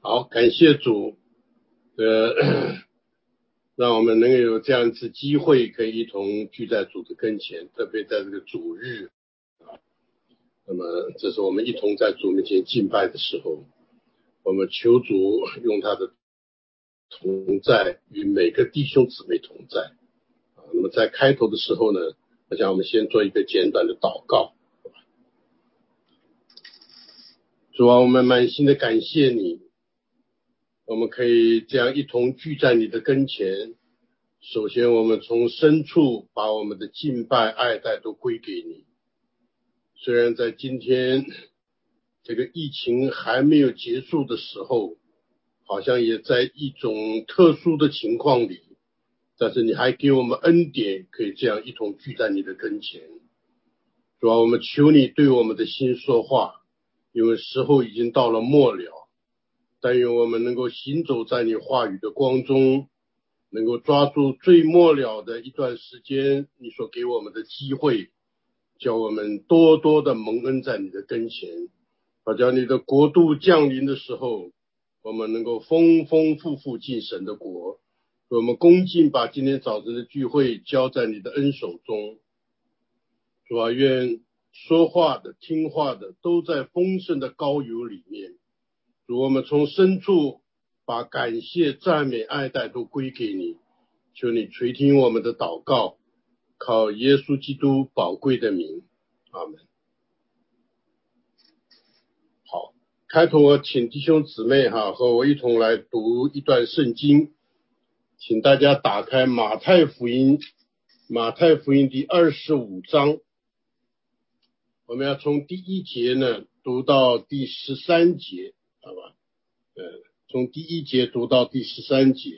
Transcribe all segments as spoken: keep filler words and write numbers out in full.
好，感谢主，呃，让我们能够有这样一次机会，可以一同聚在主的跟前，特别在这个主日啊。那么，这是我们一同在主面前敬拜的时候，我们求主用他的同在与每个弟兄姊妹同在啊。那么在开头的时候呢，我想我们先做一个简短的祷告。主啊，我们满心的感谢你，我们可以这样一同聚在你的跟前。首先我们从深处把我们的敬拜爱戴都归给你。虽然在今天这个疫情还没有结束的时候，好像也在一种特殊的情况里，但是你还给我们恩典，可以这样一同聚在你的跟前。主啊，我们求你对我们的心说话，因为时候已经到了末了，但愿我们能够行走在你话语的光中，能够抓住最末了的一段时间你所给我们的机会，叫我们多多的蒙恩在你的跟前，好叫你的国度降临的时候，我们能够丰丰富富进神的国。我们恭敬把今天早晨的聚会交在你的恩手中。主啊，愿说话的听话的都在丰盛的膏油里面。主，我们从深处把感谢赞美爱戴都归给你，求你垂听我们的祷告，靠耶稣基督宝贵的名，阿们。好，开头我请弟兄姊妹哈和我一同来读一段圣经，请大家打开马太福音，马太福音第二十五章，我们要从第一节呢读到第十三节，好吧？呃，从第一节读到第十三节。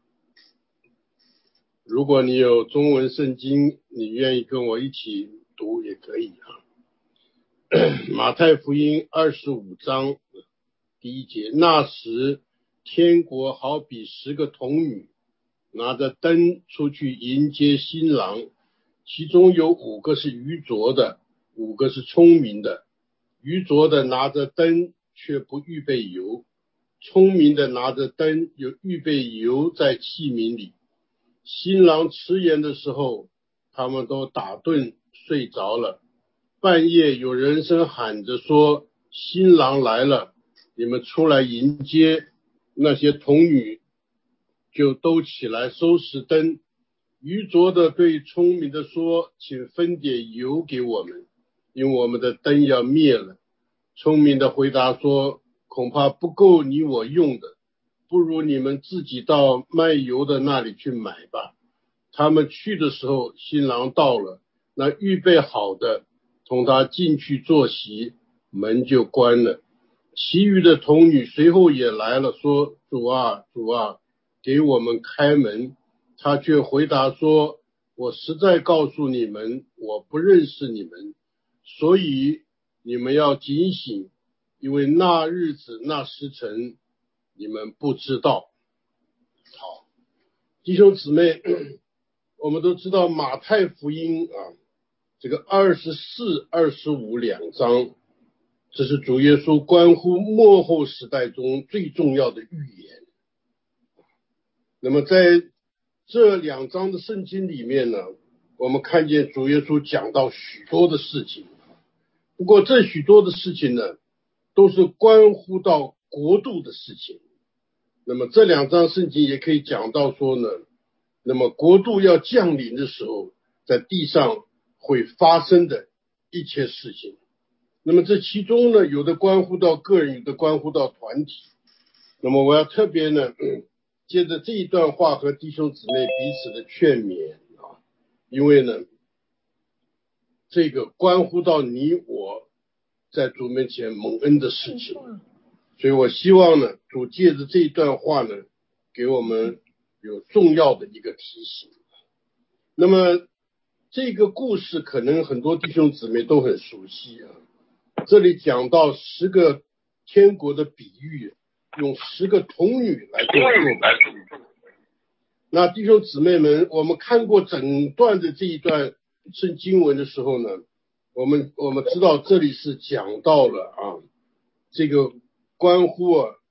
如果你有中文圣经，你愿意跟我一起读也可以啊。马太福音二十五章第一节，那时天国好比十个童女拿着灯出去迎接新郎，其中有五个是愚拙的，五个是聪明的。愚拙的拿着灯却不预备油，聪明的拿着灯有预备油在器皿里。新郎迟延的时候，他们都打盹睡着了。半夜有人声喊着说，新郎来了，你们出来迎接。那些童女就都起来收拾灯。愚拙的对聪明的说，请分点油给我们，因为我们的灯要灭了。聪明的回答说，恐怕不够你我用的，不如你们自己到卖油的那里去买吧。他们去的时候，新郎到了，那预备好的同他进去坐席，门就关了。其余的童女随后也来了，说，主啊，主啊，给我们开门。他却回答说，我实在告诉你们，我不认识你们，所以你们要警醒，因为那日子那时辰你们不知道。好，弟兄姊妹，我们都知道马太福音啊，这个二十四、二十五两章，这是主耶稣关乎末后时代中最重要的预言。那么在这两章的圣经里面呢，我们看见主耶稣讲到许多的事情，不过这许多的事情呢，都是关乎到国度的事情。那么这两章圣经也可以讲到说呢，那么国度要降临的时候，在地上会发生的一切事情。那么这其中呢，有的关乎到个人，有的关乎到团体。那么我要特别呢，接着这一段话和弟兄姊妹彼此的劝勉啊，因为呢，这个关乎到你我在主面前蒙恩的事情，所以我希望呢，主借着这一段话呢，给我们有重要的一个提醒。那么这个故事可能很多弟兄姊妹都很熟悉啊，这里讲到十个天国的比喻，用十个童女来做作本。那弟兄姊妹们，我们看过整段的这一段圣经文的时候呢，我们我们知道这里是讲到了啊，这个关乎啊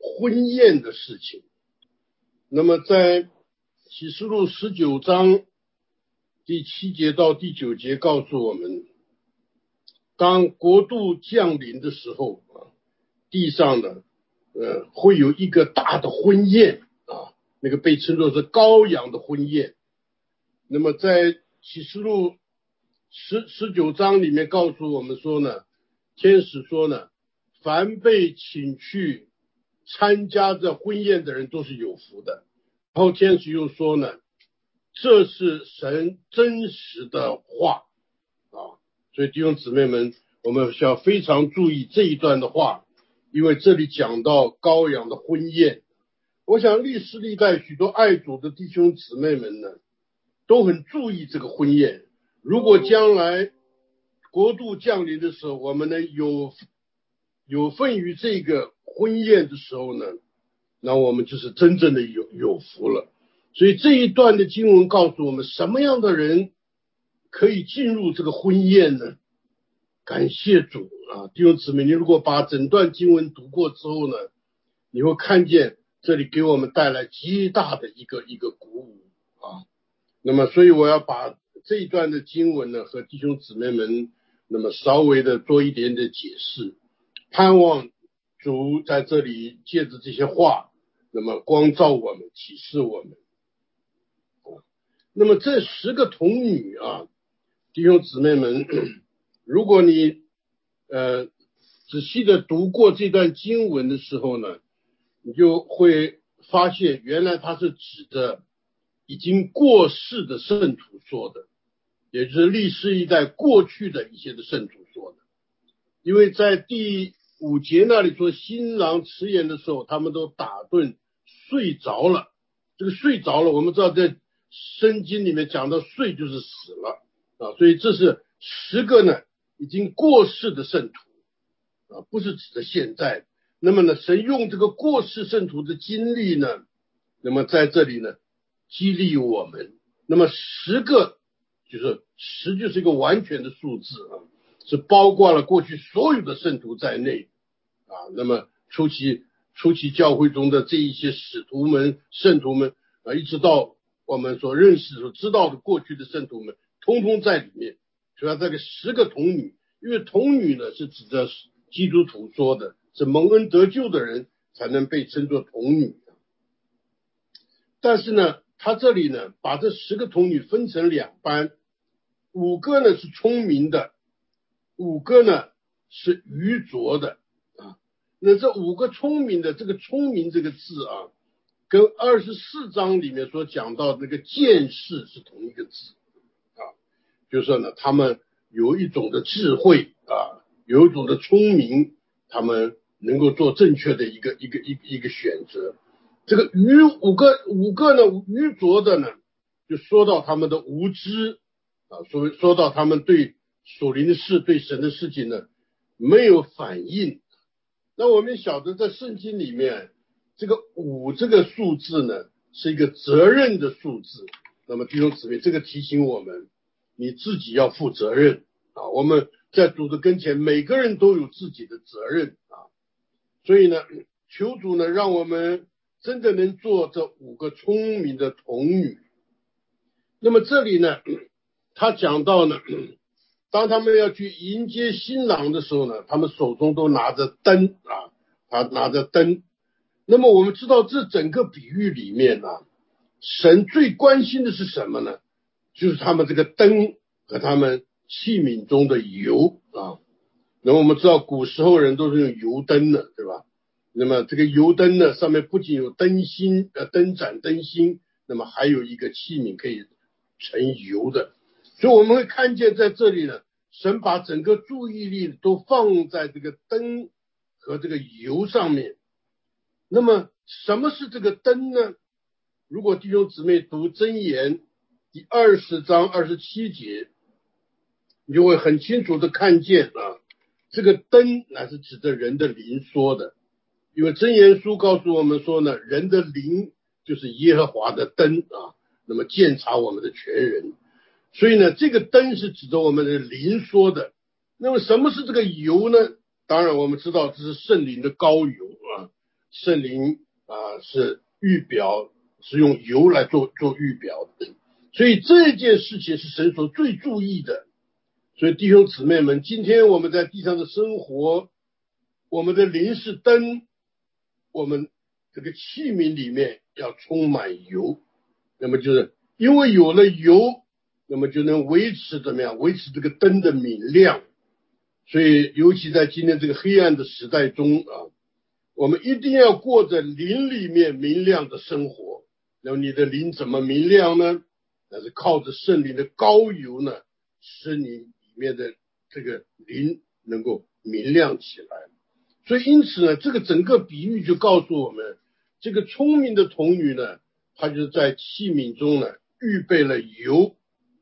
婚宴的事情。那么在启示录十九章第七节到第九节告诉我们，当国度降临的时候啊，地上的呃会有一个大的婚宴啊，那个被称作是羔羊的婚宴。那么在启示录十十九章里面告诉我们说呢，天使说呢，凡被请去参加这婚宴的人都是有福的。然后天使又说呢，这是神真实的话啊，所以弟兄姊妹们，我们需要非常注意这一段的话，因为这里讲到羔羊的婚宴。我想历史历代许多爱主的弟兄姊妹们呢，都很注意这个婚宴。如果将来国度降临的时候，我们能有有份于这个婚宴的时候呢，那我们就是真正的有有福了。所以这一段的经文告诉我们，什么样的人可以进入这个婚宴呢？感谢主啊，弟兄姊妹，你如果把整段经文读过之后呢，你会看见这里给我们带来极大的一个一个鼓舞啊。那么所以我要把这一段的经文呢和弟兄姊妹们那么稍微的做一点点解释，盼望主在这里借着这些话那么光照我们，启示我们。那么这十个童女啊，弟兄姊妹们，如果你呃仔细的读过这段经文的时候呢，你就会发现原来它是指着已经过世的圣徒说的，也就是历世一代过去的一些的圣徒说的。因为在第五节那里说新郎迟延的时候，他们都打盹睡着了。这个睡着了，我们知道在圣经里面讲到睡就是死了啊，所以这是十个呢已经过世的圣徒啊，不是指的现在。那么呢，神用这个过世圣徒的经历呢，那么在这里呢激励我们。那么十个就是十就是一个完全的数字啊，是包括了过去所有的圣徒在内啊。那么初期初期教会中的这一些使徒们圣徒们啊，一直到我们所认识所知道的过去的圣徒们通通在里面。主要这个十个童女，因为童女呢是指着基督徒说的，是蒙恩得救的人才能被称作童女。但是呢他这里呢把这十个童女分成两班，五个呢是聪明的，五个呢是愚拙的啊。那这五个聪明的，这个聪明这个字啊，跟二十四章里面所讲到那个见识是同一个字啊，就是说呢他们有一种的智慧啊，有一种的聪明，他们能够做正确的一个一个一个一个选择。这个愚五个五个呢愚拙的呢，就说到他们的无知啊，说说到他们对属灵的事对神的事情呢没有反应。那我们晓得在圣经里面这个五这个数字呢是一个责任的数字。那么弟兄姊妹，这个提醒我们你自己要负责任啊，我们在主的跟前每个人都有自己的责任啊。所以呢求主呢让我们真的能做这五个聪明的童女。那么这里呢他讲到呢，当他们要去迎接新郎的时候呢，他们手中都拿着灯啊，他拿着灯。那么我们知道这整个比喻里面啊，神最关心的是什么呢？就是他们这个灯和他们器皿中的油啊。那么我们知道古时候人都是用油灯的，对吧？那么这个油灯呢上面不仅有灯芯呃灯盏灯芯，那么还有一个器皿可以盛油的。所以我们会看见在这里呢，神把整个注意力都放在这个灯和这个油上面。那么什么是这个灯呢？如果弟兄姊妹读箴言第二十章二十七节，你就会很清楚的看见啊，这个灯乃是指着人的灵说的。因为箴言书告诉我们说呢，人的灵就是耶和华的灯啊，那么鉴察我们的全人。所以呢这个灯是指着我们的灵说的。那么什么是这个油呢？当然我们知道这是圣灵的膏油啊。 圣灵啊是预表，是用油来做做预表的，所以这件事情是神所最注意的。所以弟兄姊妹们，今天我们在地上的生活，我们的灵是灯，我们这个器皿里面要充满油，那么就是因为有了油，那么就能维持怎么样？维持这个灯的明亮。所以尤其在今天这个黑暗的时代中啊，我们一定要过着灵里面明亮的生活。那么你的灵怎么明亮呢？那是靠着圣灵的膏油呢，使你里面的这个灵能够明亮起来。所以因此呢，这个整个比喻就告诉我们，这个聪明的童女呢，她就是在器皿中呢预备了油。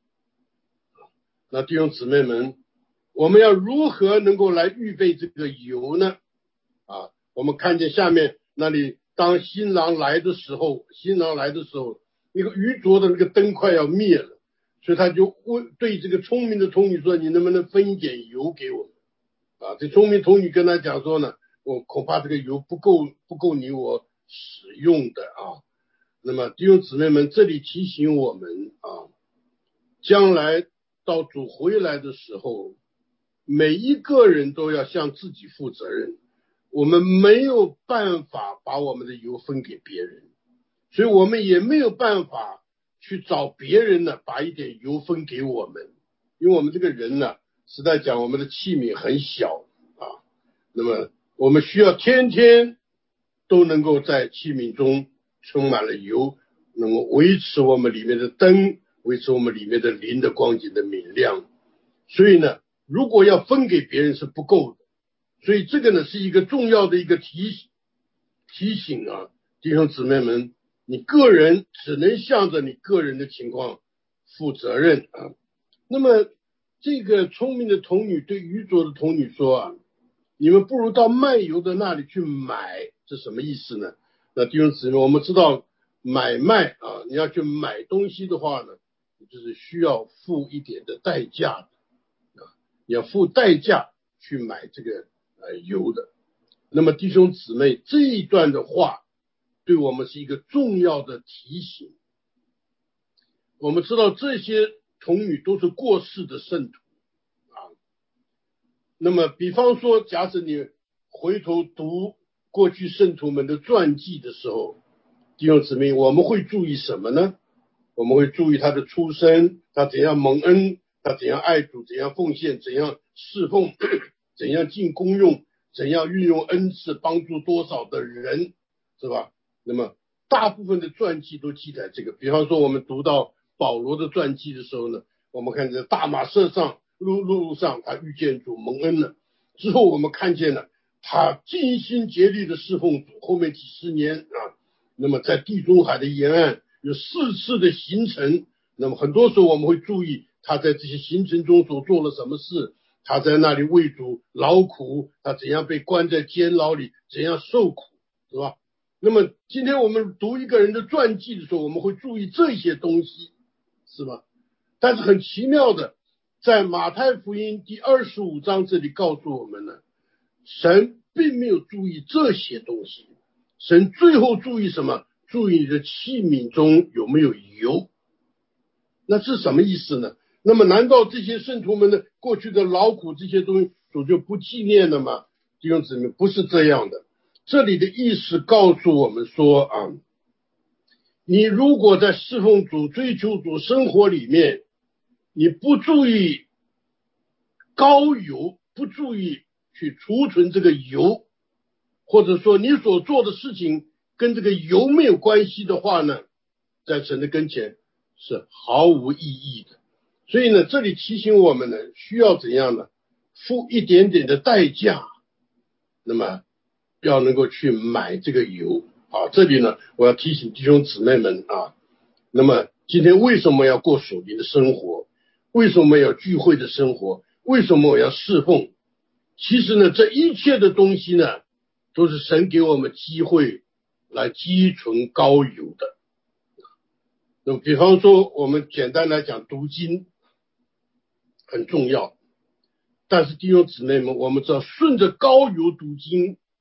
那弟兄姊妹们，我们要如何能够来预备这个油呢？啊，我们看见下面那里，当新郎来的时候，新郎来的时候，那个愚拙的那个灯快要灭了，所以他就问对这个聪明的童女说：“你能不能分一点油给我们？”啊，这聪明童女跟他讲说呢，我恐怕这个油不够，不够你我使用的啊。那么弟兄姊妹们，这里提醒我们啊，将来到主回来的时候，每一个人都要向自己负责任。我们没有办法把我们的油分给别人，所以我们也没有办法去找别人呢把一点油分给我们，因为我们这个人呢，实在讲我们的器皿很小啊，那么我们需要天天都能够在器皿中充满了油，能够维持我们里面的灯，维持我们里面的灵的光景的明亮。所以呢，如果要分给别人是不够的，所以这个呢是一个重要的一个提醒提醒啊，弟兄姊妹们，你个人只能向着你个人的情况负责任啊。那么这个聪明的童女对愚拙的童女说啊，你们不如到卖油的那里去买，这什么意思呢？那弟兄姊妹，我们知道买卖啊，你要去买东西的话呢，就是需要付一点的代价的啊，你要付代价去买这个呃油的。那么弟兄姊妹，这一段的话对我们是一个重要的提醒。我们知道这些童女都是过世的圣徒啊。那么比方说，假使你回头读过去圣徒们的传记的时候，弟兄姊妹，我们会注意什么呢？我们会注意他的出身，他怎样蒙恩，他怎样爱主，怎样奉献，怎样侍奉，怎样尽功用，怎样运用恩赐帮助多少的人，是吧？那么大部分的传记都记载这个。比方说我们读到保罗的传记的时候呢，我们看在大马色上路路上他遇见主蒙恩了之后，我们看见了他尽心竭力的侍奉主，后面几十年啊，那么在地中海的沿岸有四次的行程，那么很多时候我们会注意他在这些行程中所做了什么事，他在那里为主劳苦，他怎样被关在监牢里，怎样受苦，是吧？那么今天我们读一个人的传记的时候，我们会注意这些东西，是吧？但是很奇妙的，在马太福音第二十五章这里告诉我们呢，神并没有注意这些东西，神最后注意什么？注意你的器皿中有没有油。那是什么意思呢？那么难道这些圣徒们的过去的劳苦这些东西主就不纪念了吗？弟兄姊妹，不是这样的。这里的意思告诉我们说啊，你如果在侍奉主、追求主生活里面，你不注意膏油，不注意去储存这个油，或者说你所做的事情跟这个油没有关系的话呢，在神的跟前是毫无意义的。所以呢，这里提醒我们呢，需要怎样呢？付一点点的代价，那么要能够去买这个油啊。这里呢，我要提醒弟兄姊妹们啊，那么今天为什么要过属灵的生活？为什么要聚会的生活？为什么我要侍奉？其实呢，这一切的东西呢，都是神给我们机会来积存膏油的。那么比方说，我们简单来讲，读经很重要，但是弟兄姊妹们，我们知道顺着膏油读经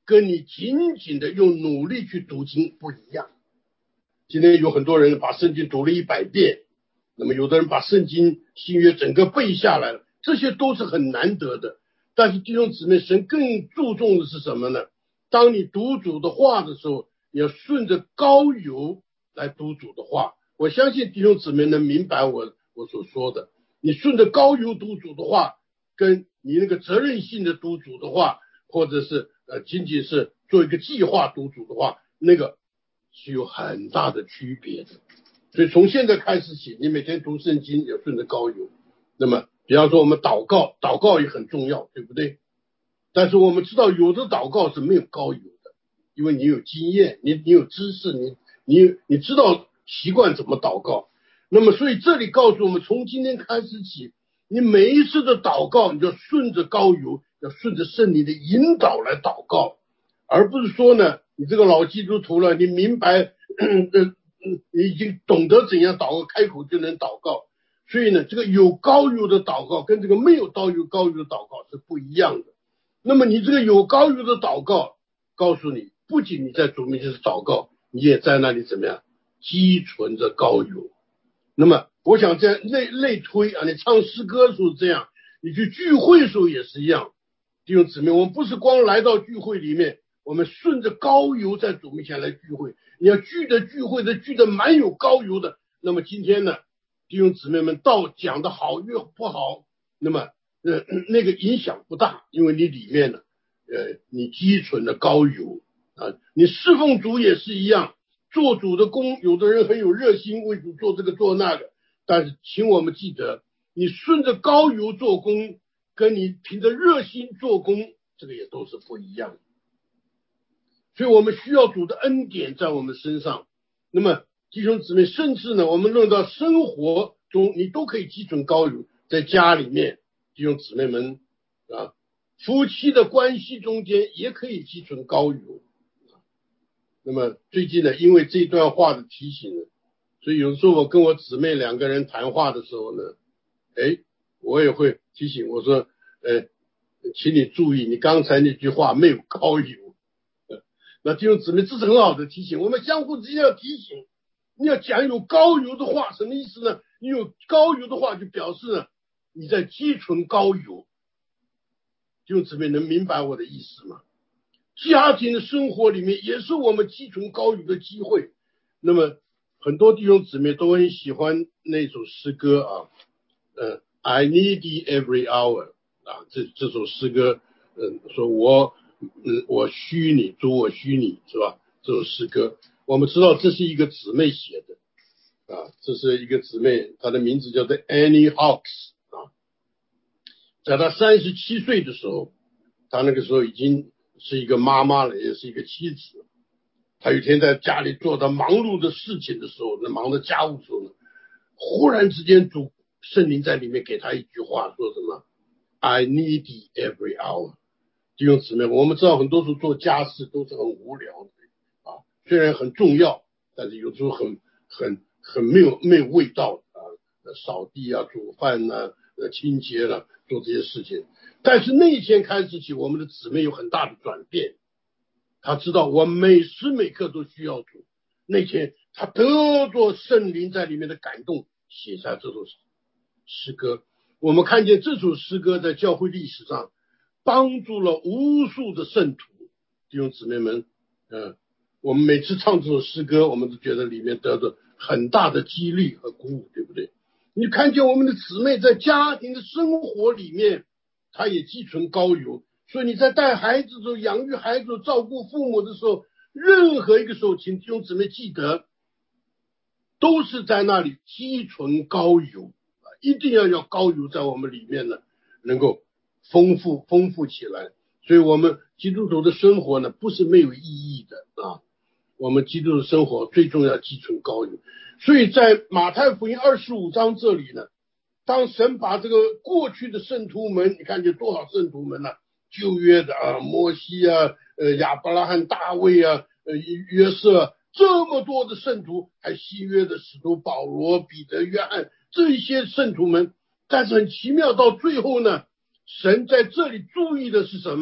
跟你仅仅的用努力去读经不一样。今天有很多人把圣经读了一百遍，那么有的人把圣经新约整个背下来了，这些都是很难得的。但是弟兄姊妹，神更注重的是什么呢？当你读主的话的时候，你要顺着膏油来读主的话。我相信弟兄姊妹能明白我我所说的。你顺着膏油读主的话，跟你那个责任性的读主的话，或者是呃仅仅是做一个计划读主的话，那个是有很大的区别的。所以从现在开始起，你每天读圣经要顺着膏油。那么比方说我们祷告，祷告也很重要，对不对？但是我们知道有的祷告是没有膏油的，因为你有经验，你你有知识，你你你知道习惯怎么祷告。那么所以这里告诉我们，从今天开始起，你每一次的祷告你就顺着膏油，要顺着圣灵的引导来祷告，而不是说呢你这个老基督徒了，你明白你已经懂得怎样祷告，开口就能祷告。所以呢这个有膏油的祷告跟这个没有膏油膏油的祷告是不一样的。那么你这个有膏油的祷告，告诉你不仅你在主面前是祷告，你也在那里怎么样积存着膏油。那么我想这样类类推啊，你唱诗歌的时候这样，你去聚会的时候也是一样。弟兄姊妹，我们不是光来到聚会里面，我们顺着膏油在主面前来聚会，你要聚的聚会的聚的蛮有膏油的。那么今天呢，弟兄姊妹们道讲的好越不好，那么呃那个影响不大，因为你里面呢呃你积存了膏油啊。你侍奉主也是一样，做主的工，有的人很有热心为主做这个做那个，但是请我们记得，你顺着膏油做工跟你凭着热心做工，这个也都是不一样的。所以我们需要主的恩典在我们身上。那么弟兄姊妹，甚至呢我们论到生活中你都可以积存膏油，在家里面弟兄姊妹们啊，夫妻的关系中间也可以积存膏油。那么最近呢因为这段话的提醒呢，所以有时候我跟我姊妹两个人谈话的时候呢，哎，我也会提醒我说呃，请你注意你刚才那句话没有膏油。那弟兄姊妹，这是很好的提醒，我们相互之间要提醒。你要讲有膏油的话，什么意思呢？你有膏油的话就表示呢你在积存膏油。弟兄姊妹能明白我的意思吗？家庭的生活里面也是我们积存膏油的机会。那么很多弟兄姊妹都很喜欢那首诗歌啊，呃 I need thee every hour 啊，这这首诗歌，嗯、呃，说我嗯我需你，主我需你，是吧？这首诗歌我们知道这是一个姊妹写的啊，这是一个姊妹，她的名字叫做 Annie Hawks 啊。在她三十七岁的时候，她那个时候已经是一个妈妈了，也是一个妻子。她有一天在家里做到忙碌的事情的时候，那忙着家务的时候呢，忽然之间主圣灵在里面给她一句话，说什么 I need thee every hour。弟兄姊妹，我们知道很多时候做家事都是很无聊的啊，虽然很重要，但是有时候很很很没有没有味道啊，扫地啊、煮饭啊、呃清洁了、啊、做这些事情。但是那一天开始起，我们的姊妹有很大的转变，她知道我每时每刻都需要主。那天她得着圣灵在里面的感动，写下这首诗歌。我们看见这首诗歌在教会历史上帮助了无数的圣徒。弟兄姊妹们，呃，我们每次唱这首诗歌，我们都觉得里面得着很大的激励和鼓舞，对不对？你看见我们的姊妹在家庭的生活里面，她也积存膏油。所以你在带孩子的时候、养育孩子、照顾父母的时候，任何一个时候，请弟兄姊妹记得，都是在那里积存膏油，一定要要膏油在我们里面呢，能够丰富丰富起来。所以我们基督徒的生活呢，不是没有意义的啊。我们基督徒的生活最重要积存膏油。所以在马太福音二十五章这里呢，当神把这个过去的圣徒们，你看见多少圣徒们呢、啊？旧约的啊，摩西啊，呃，亚伯拉罕、大卫啊，呃，约瑟，这么多的圣徒，还新约的使徒保罗、彼得、约翰，这些圣徒们。但是很奇妙，到最后呢，神在这里注意的是什么？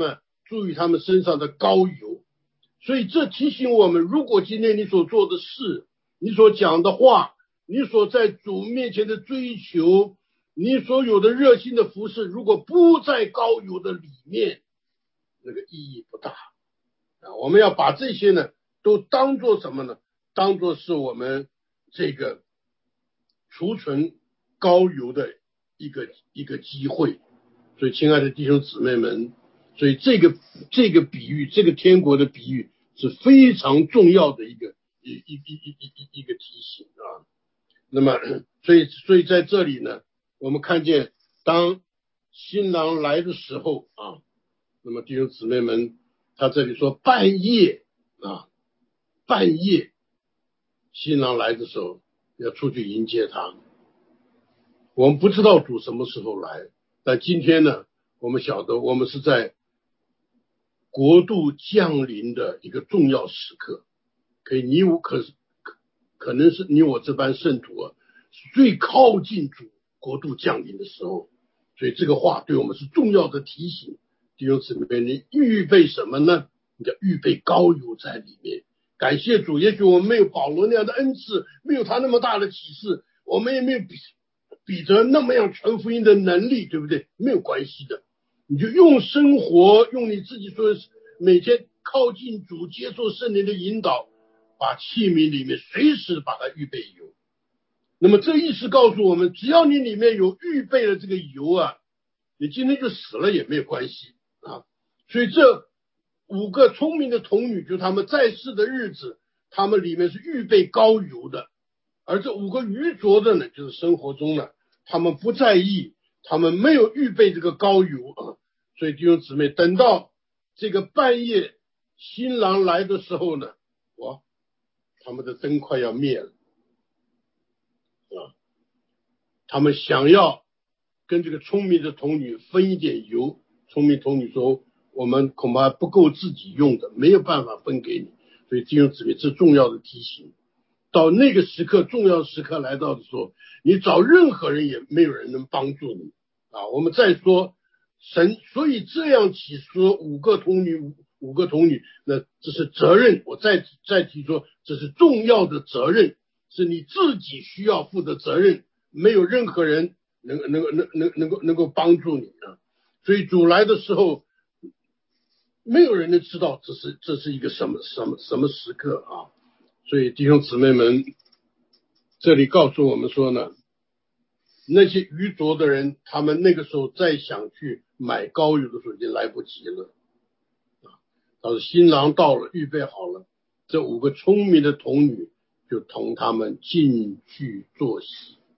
注于他们身上的膏油。所以这提醒我们，如果今天你所做的事，你所讲的话，你所在主面前的追求，你所有的热心的服事，如果不在膏油的里面，那个意义不大啊。我们要把这些呢都当作什么呢？当作是我们这个储存膏油的一个一个机会。所以亲爱的弟兄姊妹们，所以这个这个比喻，这个天国的比喻是非常重要的一个一一一一一一个提醒啊。那么所以所以在这里呢，我们看见当新郎来的时候啊，那么弟兄姊妹们，他这里说半夜啊，半夜新郎来的时候要出去迎接他。我们不知道主什么时候来，但今天呢，我们晓得我们是在国度降临的一个重要时刻，可以你我可可可能是你我这班圣徒啊，最靠近主国度降临的时候。所以这个话对我们是重要的提醒。弟兄姊妹，你预备什么呢？你要预备膏油在里面。感谢主，也许我们没有保罗那样的恩赐，没有他那么大的启示，我们也没有比彼得那么样传福音的能力，对不对？没有关系的，你就用生活，用你自己说每天靠近主，接受圣灵的引导，把器皿里面随时把它预备油。那么这意思告诉我们，只要你里面有预备了这个油啊，你今天就死了也没有关系啊。所以这五个聪明的童女，就他们在世的日子，他们里面是预备膏油的。而这五个愚拙的呢，就是生活中呢，他们不在意，他们没有预备这个膏油啊。所以弟兄姊妹，等到这个半夜新郎来的时候呢，哇，他们的灯快要灭了啊！他们想要跟这个聪明的童女分一点油，聪明童女说：“我们恐怕不够自己用的，没有办法分给你。”所以弟兄姊妹，这重要的提醒。到那个时刻，重要时刻来到的时候，你找任何人也没有人能帮助你啊！我们再说神，所以这样起说五个童女，五五个童女，那这是责任。我再再提说，这是重要的责任，是你自己需要负的责任，没有任何人能能够能能能够能够帮助你啊！所以主来的时候，没有人能知道这是这是一个什么什么什么时刻啊！所以弟兄姊妹们，这里告诉我们说呢，那些愚拙的人，他们那个时候再想去买膏油的时候已经来不及了啊！到新郎到了，预备好了，这五个聪明的童女就同他们进去坐席。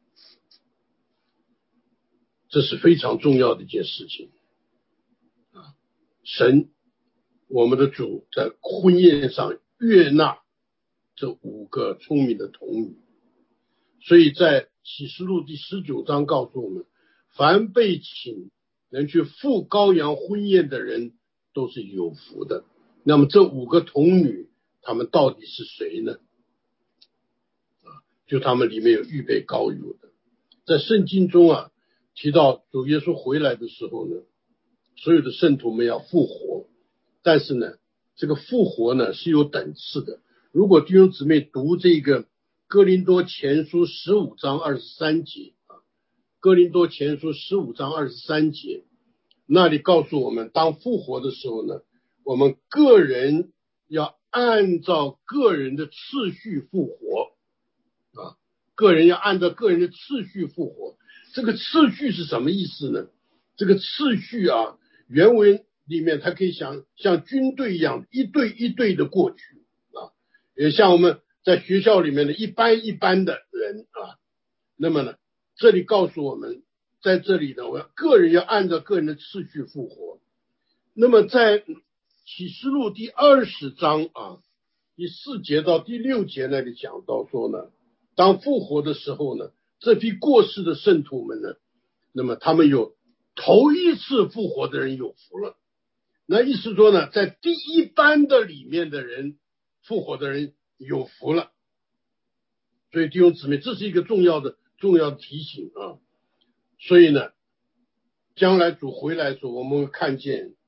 这是非常重要的一件事情啊！神，我们的主在婚宴上悦纳这五个聪明的童女。所以在启示录第十九章告诉我们，凡被请能去赴羔羊婚宴的人都是有福的。那么这五个童女，他们到底是谁呢？啊，就他们里面有预备膏油的。在圣经中啊，提到主耶稣回来的时候呢，所有的圣徒们要复活，但是呢，这个复活呢是有等次的。如果弟兄姊妹读这个哥林多前书十五章二十三节啊，哥林多前书十五章二十三节，那里告诉我们，当复活的时候呢，我们个人要按照个人的次序复活啊，个人要按照个人的次序复活。这个次序是什么意思呢？这个次序啊，原文里面它可以想像军队一样，一队一队的过去啊，也像我们在学校里面的一班一班的人啊。那么呢，这里告诉我们，在这里呢，我要个人要按照个人的次序复活。那么在启示录第二十章啊，第四节到第六节那里讲到说呢，当复活的时候呢，这批过世的圣徒们呢，那么他们有头一次复活的人有福了。那意思说呢，在第一班的里面的人，复活的人有福了。所以弟兄姊妹，这是一个重要的重要的提醒啊。所以呢，将来主回来的时候，我们会看见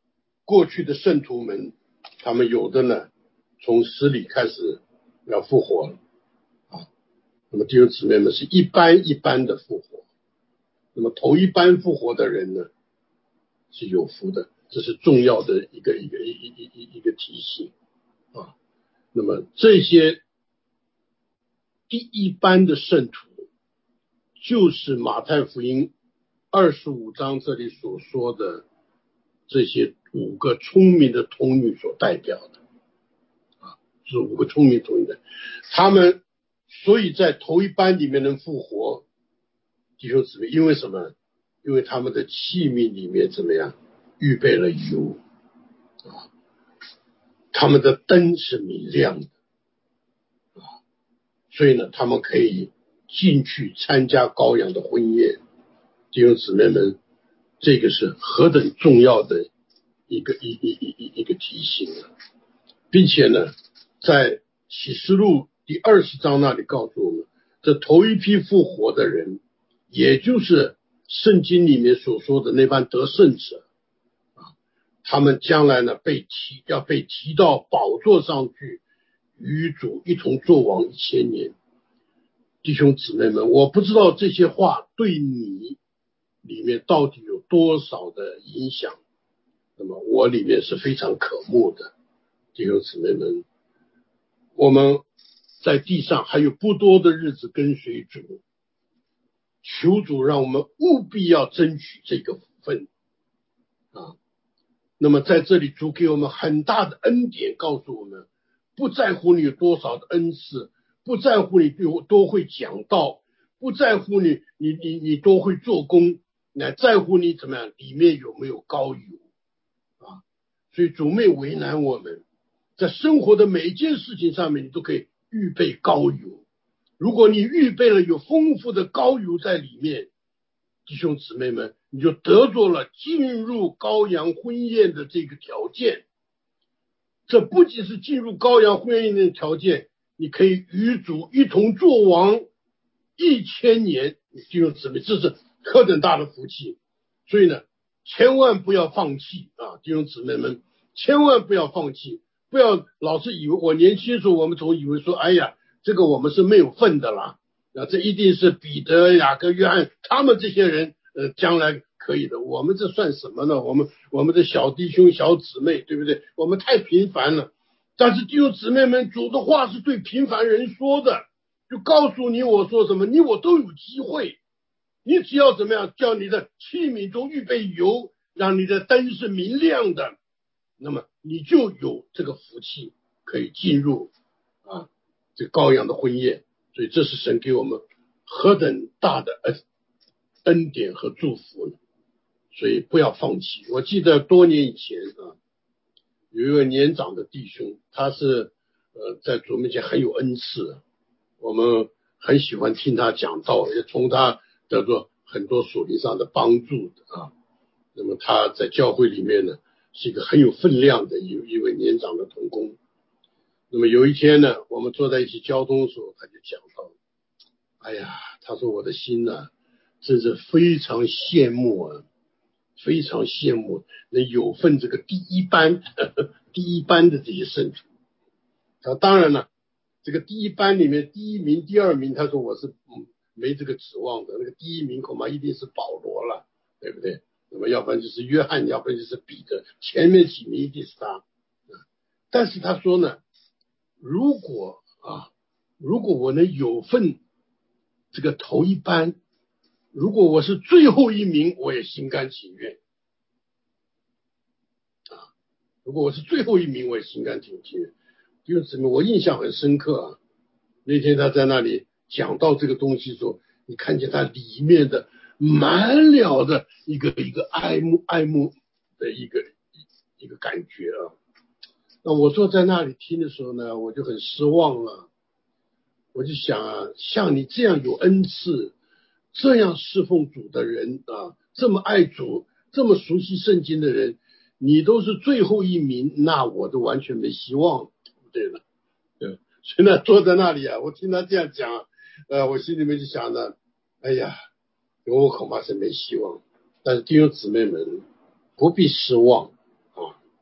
过去的圣徒们，他们有的呢从死里开始要复活了啊。那么弟兄姊妹们是一般一般的复活，那么头一班复活的人呢是有福的，这是重要的一个一个一一一一个提醒啊。那么这些第一班的圣徒，就是马太福音二十五章这里所说的这些五个聪明的童女所代表的啊，是五个聪明童女的，他们所以在头一班里面能复活，弟兄姊妹，因为什么？因为他们的器皿里面怎么样？预备了油啊，他们的灯是明亮的啊，所以呢，他们可以进去参加羔羊的婚宴。弟兄姊妹们，这个是何等重要的一个一一一一一个提醒啊！并且呢，在启示录第二十章那里告诉我们，这头一批复活的人，也就是圣经里面所说的那班得胜者啊，他们将来呢被提要被提到宝座上去，与主一同作王一千年。弟兄姊妹们，我不知道这些话对你里面到底有多少的影响，那么我里面是非常渴慕的。弟兄姊妹们，我们在地上还有不多的日子跟随主，求主让我们务必要争取这个福分啊。那么在这里主给我们很大的恩典，告诉我们不在乎你有多少的恩赐，不在乎你多会讲道，不在乎你你你你多会做工，乃在乎你怎么样里面有没有膏油啊。所以主没为难我们，在生活的每一件事情上面你都可以预备膏油。如果你预备了有丰富的膏油在里面，弟兄姊妹们，你就得着了进入羔羊婚宴的这个条件。这不仅是进入羔羊婚宴的条件，你可以与主一同作王一千年。弟兄姊妹，这是何等大的福气！所以呢，千万不要放弃啊，弟兄姊妹们，千万不要放弃，不要老是以为，我年轻的时候我们总以为说，哎呀，这个我们是没有份的啦，啊，这一定是彼得、雅各、约翰他们这些人呃将来可以的，我们这算什么呢？我们我们的小弟兄小姊妹，对不对？我们太平凡了。但是弟兄姊妹们，主的话是对平凡人说的，就告诉你我说什么，你我都有机会。你只要怎么样，叫你的器皿中预备油，让你的灯是明亮的，那么你就有这个福气可以进入啊这羔羊的婚宴。所以这是神给我们何等大的恩恩典和祝福呢？所以不要放弃。我记得多年以前啊，有一位年长的弟兄，他是呃在主面前很有恩赐，我们很喜欢听他讲道，也从他得到很多属灵上的帮助的啊。那么他在教会里面呢，是一个很有分量的一一位年长的同工。那么有一天呢，我们坐在一起交通的时候，他就讲到，哎呀，他说我的心呢、啊，真是非常羡慕啊，非常羡慕能有份这个第一班呵呵第一班的这些圣徒。他当然了，这个第一班里面第一名、第二名，他说我是嗯没这个指望的，那个第一名恐怕一定是保罗了，对不对？那么要不然就是约翰，要不然就是彼得，前面几名一定是他。但是他说呢，如果啊，如果我能有份这个头一班，如果我是最后一名，我也心甘情愿啊。如果我是最后一名，我也心甘情愿。就是什么？我印象很深刻啊。那天他在那里讲到这个东西的时候，你看见他里面的满了的一个一个爱慕爱慕的一个一一个感觉啊。那我坐在那里听的时候呢，我就很失望了。我就想啊，像你这样有恩赐，这样侍奉主的人啊，这么爱主，这么熟悉圣经的人，你都是最后一名，那我都完全没希望，对了，对。所以呢，坐在那里啊，我听他这样讲，呃，我心里面就想着，哎呀，我恐怕是没希望。但是弟兄姊妹们不必失望啊，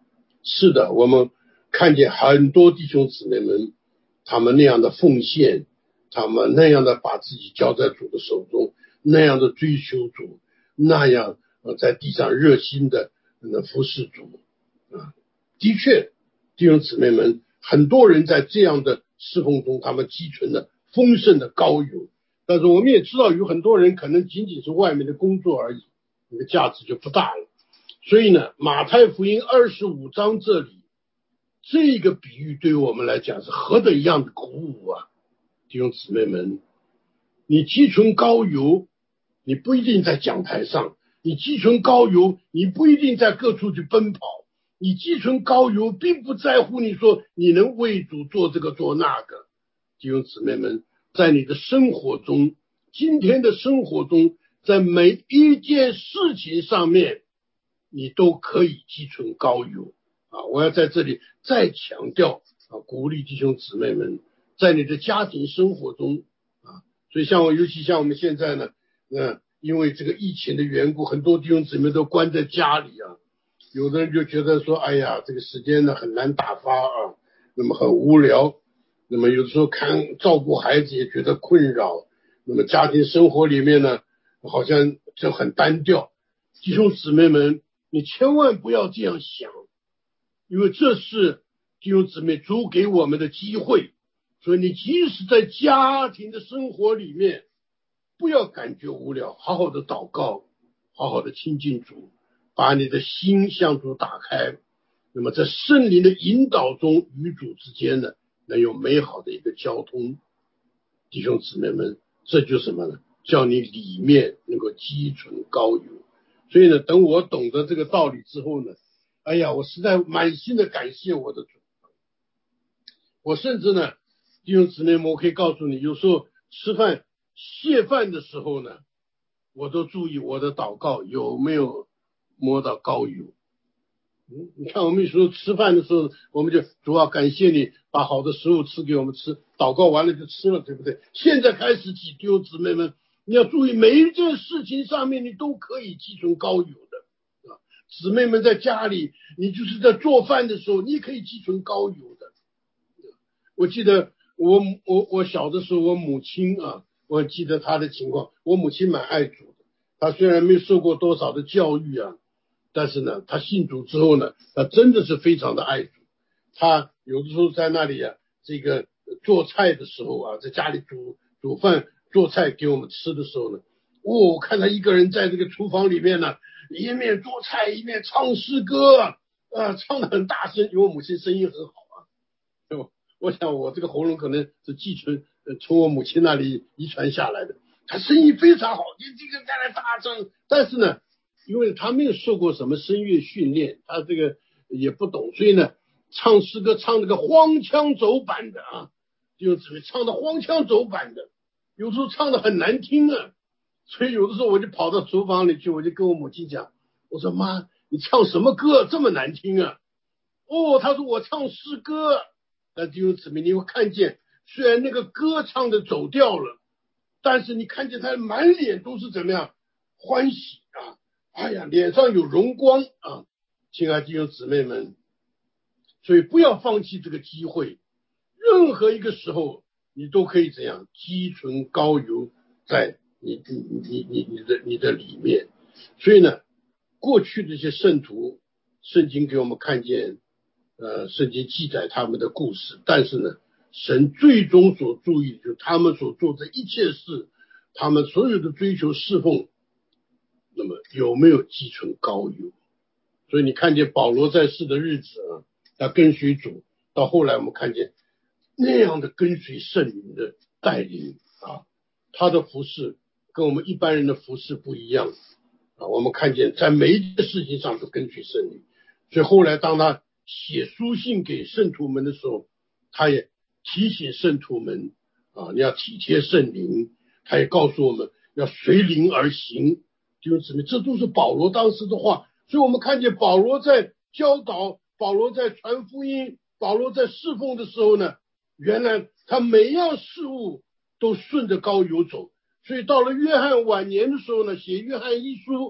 是的，我们看见很多弟兄姊妹们，他们那样的奉献，他们那样的把自己交在主的手中，那样的追求主，那样呃在地上热心的呃服侍主啊。的确，弟兄姊妹们，很多人在这样的侍奉中，他们积存了丰盛的膏油。但是我们也知道，有很多人可能仅仅是外面的工作而已，那个价值就不大了。所以呢，马太福音二十五章这里这个比喻对于我们来讲是何等样的鼓舞啊！弟兄姊妹们，你积存膏油，你不一定在讲台上，你积存膏油，你不一定在各处去奔跑，你积存膏油，并不在乎你说你能为主做这个做那个。弟兄姊妹们，在你的生活中，今天的生活中，在每一件事情上面，你都可以积存膏油啊！我要在这里再强调啊，鼓励弟兄姊妹们，在你的家庭生活中啊，所以像我，尤其像我们现在呢，嗯，因为这个疫情的缘故，很多弟兄姊妹都关在家里啊，有的人就觉得说，哎呀，这个时间呢很难打发啊，那么很无聊，那么有的时候看照顾孩子也觉得困扰，那么家庭生活里面呢，好像就很单调。弟兄姊妹们，你千万不要这样想，因为这是弟兄姊妹主给我们的机会。所以你即使在家庭的生活里面，不要感觉无聊，好好的祷告，好好的亲近主，把你的心向主打开。那么在圣灵的引导中，与主之间呢，能有美好的一个交通。弟兄姊妹们，这就是什么呢？叫你里面能够积存膏油。所以呢，等我懂得这个道理之后呢，哎呀，我实在满心的感谢我的主。我甚至呢，弟兄姊妹们，我可以告诉你，有时候吃饭谢饭的时候呢，我都注意我的祷告有没有摸到膏油。嗯，你看我们有时候吃饭的时候，我们就主要感谢你把好的食物赐给我们吃，祷告完了就吃了，对不对？现在开始起，弟兄姊妹们，你要注意每一件事情上面你都可以积存膏油的啊。姊妹们在家里，你就是在做饭的时候，你可以积存膏油的。我记得我我我小的时候，我母亲啊，我记得她的情况，我母亲蛮爱主的，她虽然没受过多少的教育啊，但是呢，她信主之后呢，她真的是非常的爱主。她有的时候在那里啊，这个做菜的时候啊，在家里煮煮饭做菜给我们吃的时候呢，哦，我看她一个人在这个厨房里面呢，一面做菜一面唱诗歌啊，啊唱得很大声，因为我母亲声音很好啊，对吧？我想我这个喉咙可能是继承呃从我母亲那里遗传下来的，她声音非常好，你这个再来大声，但是呢，因为她没有受过什么声乐训练，她这个也不懂，所以呢，唱诗歌唱那个荒腔走板的啊，就只唱的荒腔走板的，有时候唱的很难听啊，所以有的时候我就跑到厨房里去，我就跟我母亲讲，我说妈，你唱什么歌这么难听啊？哦，她说我唱诗歌。那弟兄姊妹，你会看见，虽然那个歌唱的走调了，但是你看见他满脸都是怎么样欢喜啊！哎呀，脸上有荣光啊！亲爱的弟兄姊妹们，所以不要放弃这个机会，任何一个时候你都可以怎样积存膏油在你你你你你的你的里面。所以呢，过去的一些圣徒，圣经给我们看见。呃，圣经记载他们的故事，但是呢，神最终所注意就是他们所做的一切事，他们所有的追求侍奉，那么有没有积存膏油？所以你看见保罗在世的日子啊，他跟随主，到后来我们看见那样的跟随圣灵的带领啊，他的服事跟我们一般人的服事不一样啊，我们看见在每一件事情上都跟随圣灵，所以后来当他写书信给圣徒们的时候，他也提醒圣徒们啊，你要体贴圣灵，他也告诉我们要随灵而行，弟兄姊妹，这都是保罗当时的话。所以我们看见保罗在教导，保罗在传福音，保罗在侍奉的时候呢，原来他每样事物都顺着膏油走。所以到了约翰晚年的时候呢，写约翰一书，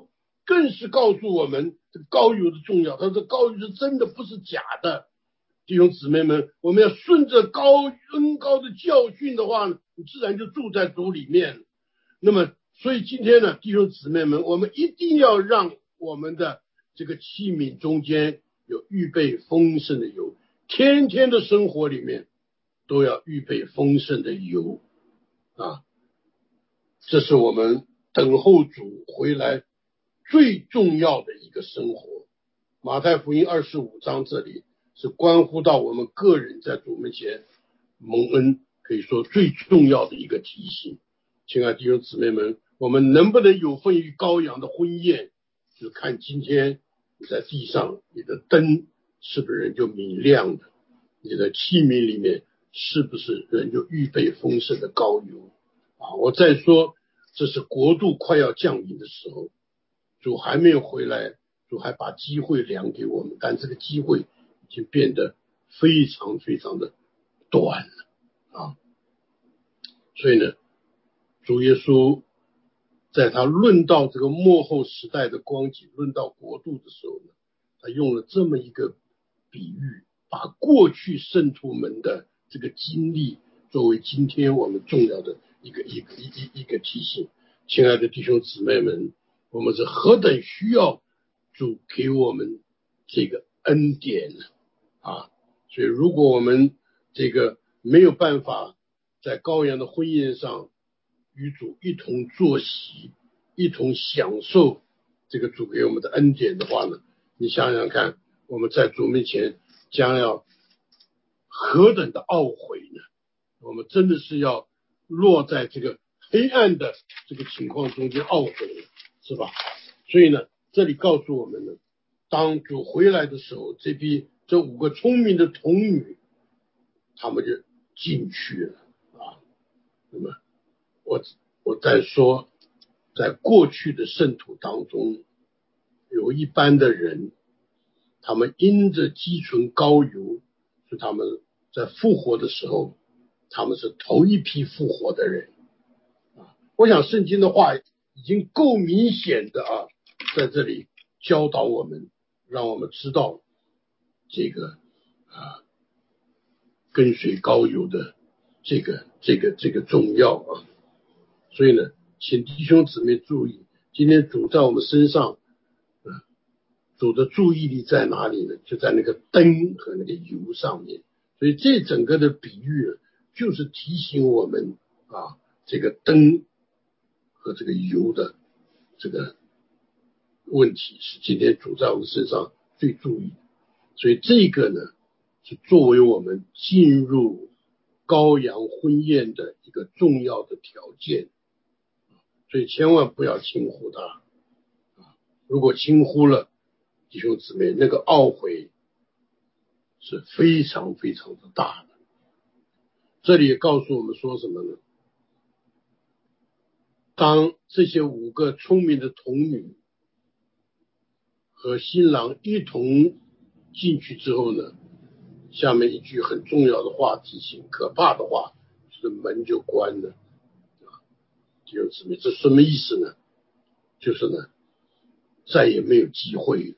更是告诉我们这个膏油的重要。他说膏油是真的，不是假的。弟兄姊妹们，我们要顺着高恩高的教训的话呢，你自然就住在主里面。那么所以今天呢，弟兄姊妹们，我们一定要让我们的这个器皿中间有预备丰盛的油，天天的生活里面都要预备丰盛的油啊！这是我们等候主回来最重要的一个生活。马太福音二十五章这里是关乎到我们个人在主面前蒙恩，可以说最重要的一个提醒。亲爱的弟兄姊妹们，我们能不能有份于羔羊的婚宴，就看今天你在地上，你的灯是不是人就明亮的，你的器皿里面是不是人就预备丰盛的膏油啊？我再说，这是国度快要降临的时候，主还没有回来，主还把机会量给我们，但这个机会已经变得非常非常的短了啊！所以呢，主耶稣在他论到这个末后时代的光景，论到国度的时候呢，他用了这么一个比喻，把过去圣徒们的这个经历作为今天我们重要的一个一个一一一个提醒。亲爱的弟兄姊妹们，我们是何等需要主给我们这个恩典啊！所以如果我们这个没有办法在羔羊的婚宴上与主一同坐席，一同享受这个主给我们的恩典的话呢，你想想看，我们在主面前将要何等的懊悔呢？我们真的是要落在这个黑暗的这个情况中间懊悔，是吧？所以呢，这里告诉我们呢，当主回来的时候，这批这五个聪明的童女，他们就进去了啊。那么我我在说，在过去的圣徒当中，有一般的人，他们因着积存膏油，是他们在复活的时候，他们是头一批复活的人啊。我想圣经的话已经够明显的啊，在这里教导我们，让我们知道这个啊跟随膏油的这个这个这个重要啊。所以呢，请弟兄姊妹注意，今天主在我们身上，啊，主的注意力在哪里呢？就在那个灯和那个油上面。所以这整个的比喻呢，就是提醒我们啊，这个灯和这个油的这个问题是今天主在我们身上最注意的。所以这个呢，是作为我们进入羔羊婚宴的一个重要的条件。所以千万不要轻忽它，如果轻忽了，弟兄姊妹，那个懊悔是非常非常的大的。这里也告诉我们说什么呢？当这些五个聪明的童女和新郎一同进去之后呢，下面一句很重要的话提醒，可怕的话是门就关了。弟兄姊妹，这什么意思呢？就是呢，再也没有机会了。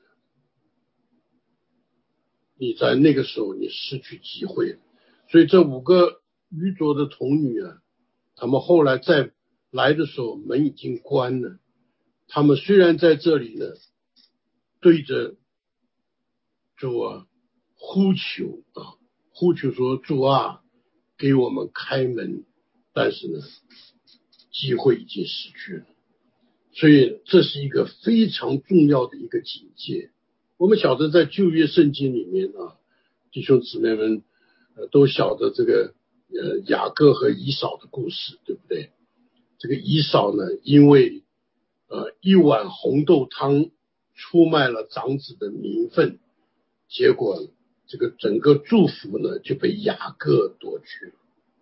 你在那个时候你失去机会了。所以这五个愚拙的童女啊，他们后来再来的时候门已经关了，他们虽然在这里呢对着主啊呼求啊，呼求说主啊给我们开门，但是呢机会已经失去了。所以这是一个非常重要的一个警戒。我们晓得在旧约圣经里面啊，弟兄姊妹们呃都晓得这个呃雅各和以扫的故事，对不对？这个以扫呢，因为呃一碗红豆汤出卖了长子的名分，结果这个整个祝福呢就被雅各夺去了。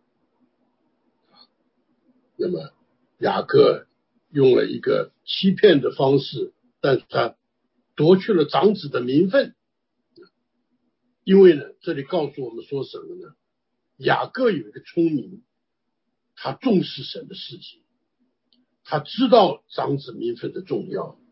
那么雅各用了一个欺骗的方式，但是他夺去了长子的名分。因为呢，这里告诉我们说什么呢？雅各有一个聪明，他重视神的事情，他知道长子名分的重要，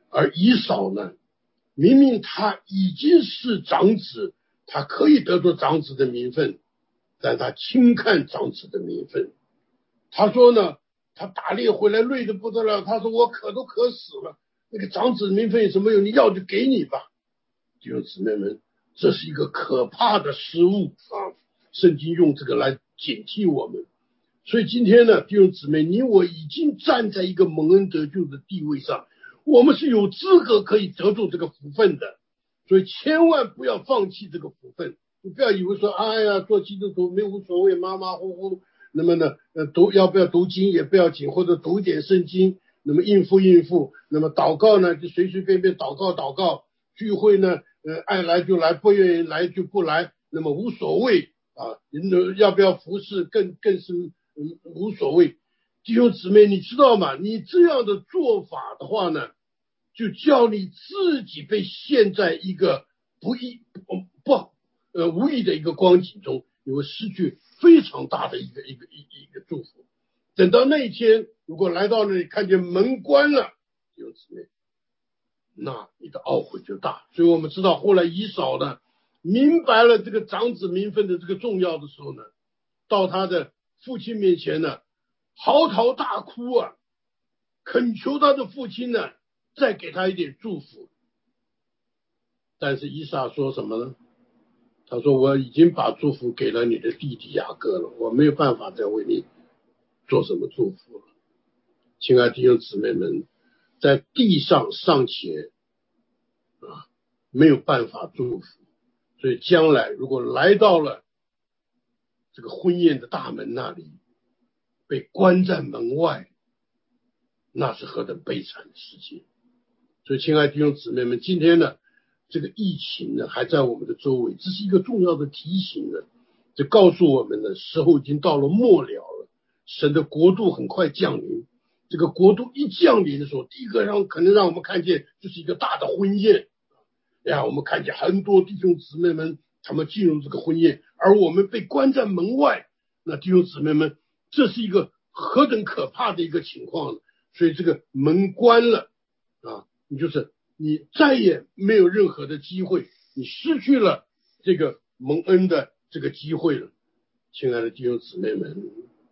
而以扫呢，明明他已经是长子，他可以得到长子的名分，但他轻看长子的名分。他说呢，他打猎回来累得不得了，他说我渴都渴死了，那个长子的名分有什么用？你要就给你吧。弟兄姊妹们，这是一个可怕的失误啊！圣经用这个来警惕我们。所以今天呢，弟兄姊妹，你我已经站在一个蒙恩得救的地位上，我们是有资格可以得到这个福分的，所以千万不要放弃这个福分。你不要以为说，哎呀，做基督徒没无所谓，马马虎虎，那么呢，呃，读要不要读经也不要紧，或者读一点圣经，那么应付应付，那么祷告呢，就随随便便祷告祷告，聚会呢，呃，爱来就来，不愿意来就不来，那么无所谓啊，要不要服侍更更是嗯无所谓。弟兄姊妹，你知道吗？你这样的做法的话呢，就叫你自己被陷在一个不义不不呃无义的一个光景中，你会失去非常大的一个一个一一个祝福。等到那一天，如果来到那里看见门关了，弟兄姊妹，那你的懊悔就大。所以我们知道后来以扫呢，明白了这个长子名分的这个重要的时候呢，到他的父亲面前呢，嚎啕大哭啊，恳求他的父亲呢，再给他一点祝福。但是以撒说什么呢？他说我已经把祝福给了你的弟弟雅各了，我没有办法再为你做什么祝福了。亲爱的弟兄姊妹们，在地上尚且啊没有办法祝福，所以将来如果来到了这个婚宴的大门那里，被关在门外，那是何等悲惨的事情。所以亲爱的弟兄姊妹们，今天呢，这个疫情呢还在我们的周围，这是一个重要的提醒呢，就告诉我们呢，时候已经到了末了了，神的国度很快降临。这个国度一降临的时候，第一个让可能让我们看见就是一个大的婚宴呀，我们看见很多弟兄姊妹们他们进入这个婚宴，而我们被关在门外。那弟兄姊妹们，这是一个何等可怕的一个情况呢？所以这个门关了啊，你就是你再也没有任何的机会，你失去了这个蒙恩的这个机会了。亲爱的弟兄姊妹们，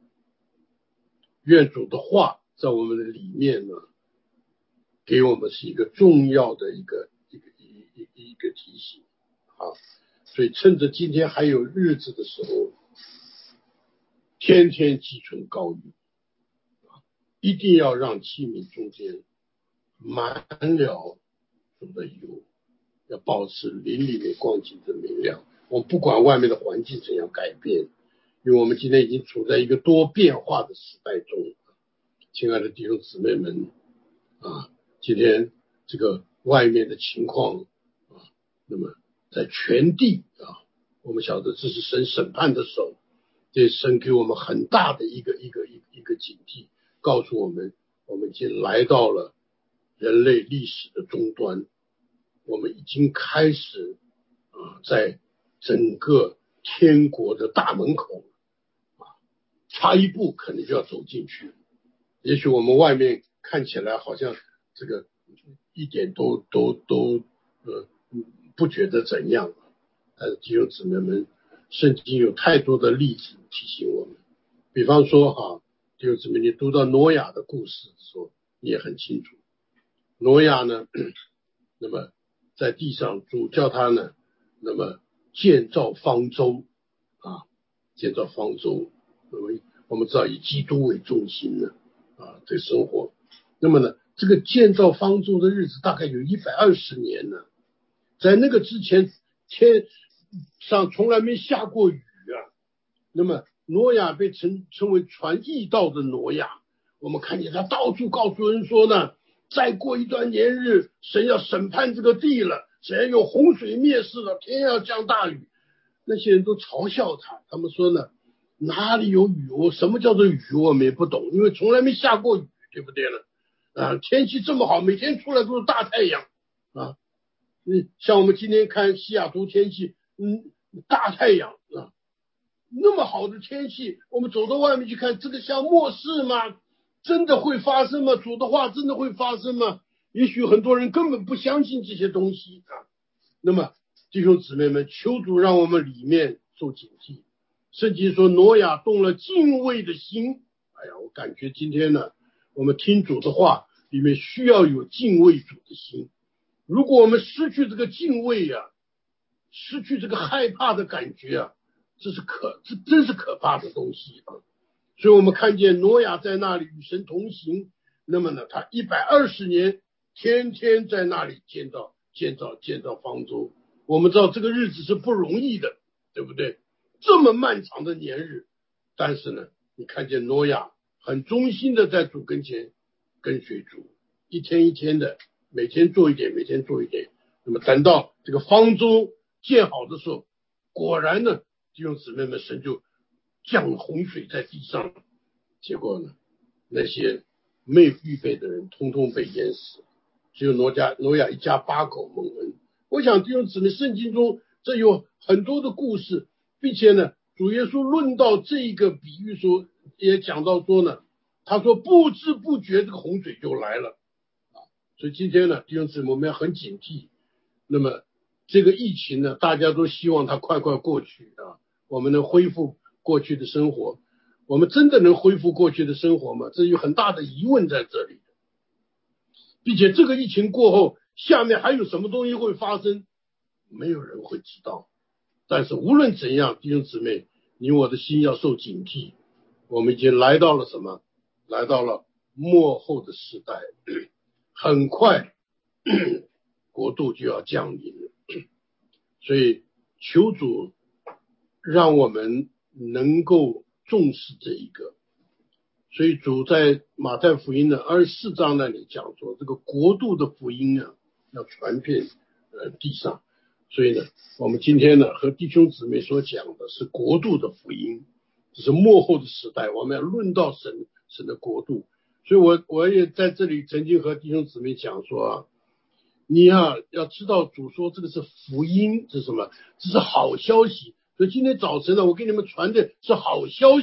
愿主的话在我们的里面呢，给我们是一个重要的一个一个一一一个提醒啊。所以趁着今天还有日子的时候，天天积存高语，一定要让器皿中间满了主的油，要保持灵里面光景的明亮。我们不管外面的环境怎样改变，因为我们今天已经处在一个多变化的时代中。亲爱的弟兄姊妹们啊，今天这个外面的情况啊，那么在全地啊，我们晓得这是神审判的手，这神给我们很大的一个一个一个一个警惕，告诉我们我们已经来到了人类历史的终端，我们已经开始啊，在整个天国的大门口啊，差一步可能就要走进去。也许我们外面看起来好像这个一点都都都呃不觉得怎样，但是弟兄姊妹们，圣经有太多的例子提醒我们。比方说哈，弟兄姊妹，你读到挪亚的故事的时候，你也很清楚。挪亚呢，那么在地上主叫他呢，那么建造方舟啊，建造方舟。那么我们知道以基督为中心呢。啊，这生活，那么呢，这个建造方舟的日子大概有一百二十年呢，在那个之前，天上从来没下过雨啊。那么挪亚被称称为传义道的挪亚，我们看见他到处告诉人说呢，再过一段年日，神要审判这个地了，神要用洪水灭世了，天要降大雨。那些人都嘲笑他，他们说呢，哪里有雨？我什么叫做雨？我们也不懂，因为从来没下过雨，对不对呢？啊，天气这么好，每天出来都是大太阳啊。嗯，像我们今天看西雅图天气，嗯，大太阳啊，那么好的天气，我们走到外面去看，这个像末世吗？真的会发生吗？主的话真的会发生吗？ 也许很多人根本不相信这些东西啊。那么弟兄姊妹们，求主让我们里面受警惕。圣经说挪亚动了敬畏的心。哎呀，我感觉今天呢，我们听主的话里面需要有敬畏主的心。如果我们失去这个敬畏啊，失去这个害怕的感觉啊，这是可这真是可怕的东西啊。所以我们看见挪亚在那里与神同行，那么呢，他一百二十年天天在那里建造建造建造方舟。我们知道这个日子是不容易的，对不对？这么漫长的年日，但是呢，你看见挪亚很忠心的在主跟前跟随主，一天一天的，每天做一点，每天做一点。那么等到这个方舟建好的时候，果然呢，弟兄姊妹们，神就降洪水在地上，结果呢，那些没有预备的人通通被淹死，只有挪亚挪亚一家八口蒙恩。我想弟兄姊妹，圣经中这有很多的故事，并且呢，主耶稣论到这一个比喻说，也讲到说呢，他说不知不觉这个洪水就来了啊。所以今天呢，弟兄姊妹，我们要很警惕。那么这个疫情呢，大家都希望它快快过去啊，我们能恢复过去的生活。我们真的能恢复过去的生活吗？这有很大的疑问在这里。并且这个疫情过后，下面还有什么东西会发生，没有人会知道。但是无论怎样，弟兄姊妹，你我的心要受警惕。我们已经来到了什么？来到了末后的时代，很快国度就要降临了。所以求主让我们能够重视这一个。所以主在马太福音的二十四章那里讲说，这个国度的福音啊，要传遍呃地上。所以呢，我们今天呢和弟兄姊妹所讲的是国度的福音，这是末后的时代，我们要论到神神的国度。所以我我也在这里曾经和弟兄姊妹讲说啊，你啊要知道主说这个是福音，这是什么？这是好消息。所以今天早晨呢，我给你们传的是好消息。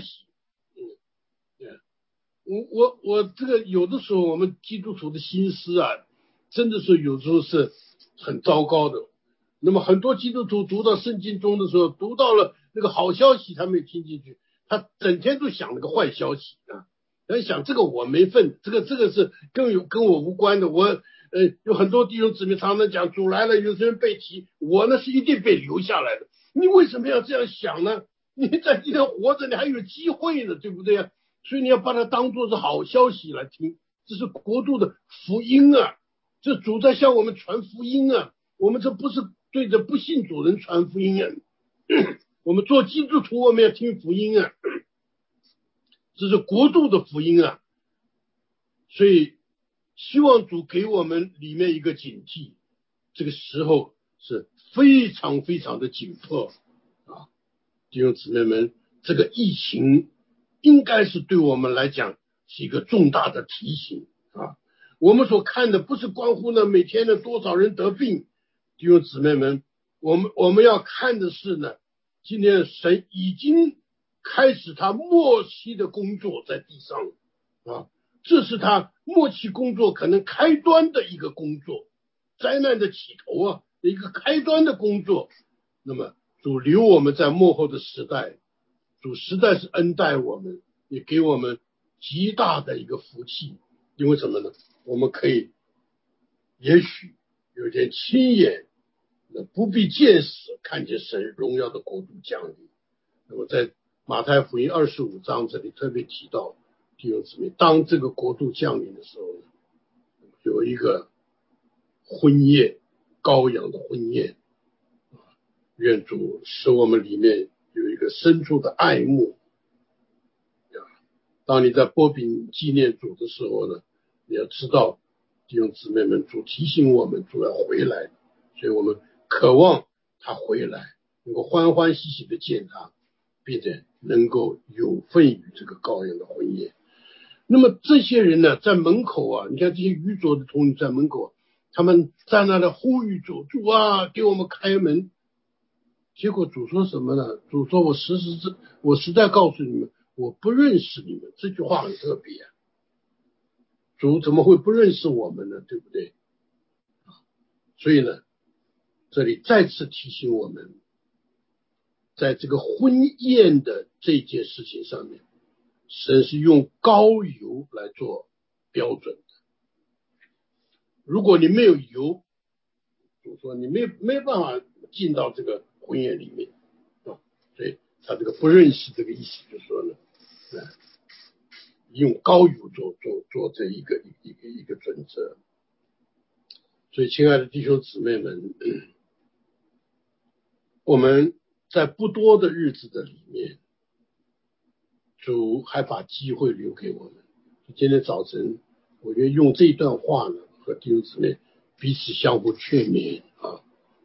我我我这个有的时候我们基督徒的心思啊，真的是有时候是很糟糕的。那么很多基督徒读到圣经中的时候，读到了那个好消息，他没有听进去，他整天都想那个坏消息啊。他想这个我没份，这个这个是跟有跟我无关的。我呃有很多弟兄姊妹常常讲主来了，有些人被提，我呢是一定被留下来的。你为什么要这样想呢？你在地上活着，你还有机会呢，对不对啊？所以你要把它当作是好消息来听，这是国度的福音啊，这主在向我们传福音啊，我们这不是对着不信主人传福音啊，我们做基督徒我们要听福音啊，这是国度的福音啊。所以希望主给我们里面一个警惕，这个时候是非常非常的紧迫啊，弟兄姊妹们，这个疫情应该是对我们来讲是一个重大的提醒啊！我们所看的不是关乎呢每天的多少人得病，弟兄姊妹们，我们我们要看的是呢，今天神已经开始他末期的工作在地上啊，这是他末期工作可能开端的一个工作，灾难的起头啊，一个开端的工作。那么主留我们在末后的时代，主实在是恩待我们，也给我们极大的一个福气。因为什么呢？我们可以也许有点亲眼，不必见死看见神荣耀的国度降临。那么在马太福音二十五章这里特别提到，弟兄姊妹，当这个国度降临的时候呢，有一个婚宴，羔羊的婚宴。愿主使我们里面有一个深处的爱慕。当你在擘饼纪念主的时候呢，你要知道弟兄姊妹们，主提醒我们主要回来，所以我们渴望他回来，能够欢欢喜喜的见他，并且能够有份于这个羔羊的婚宴。那么这些人呢，在门口啊，你看这些愚拙的童女在门口，他们在那里呼吁主，主啊，给我们开门。结果主说什么呢？主说我实实是我实在告诉你们，我不认识你们。这句话很特别啊。 主怎么会不认识我们呢？对不对？所以呢，这里再次提醒我们，在这个婚宴的这件事情上面，神是用膏油来做标准的。如果你没有油，主说你没没办法进到这个婚宴里面啊。所以他这个不认识这个意思就是说呢，呃、用膏油做做做这一个一个一个准则。所以亲爱的弟兄姊妹们，我们在不多的日子的里面，主还把机会留给我们。今天早晨我觉得用这段话呢，和弟兄姊妹彼此相互劝勉啊，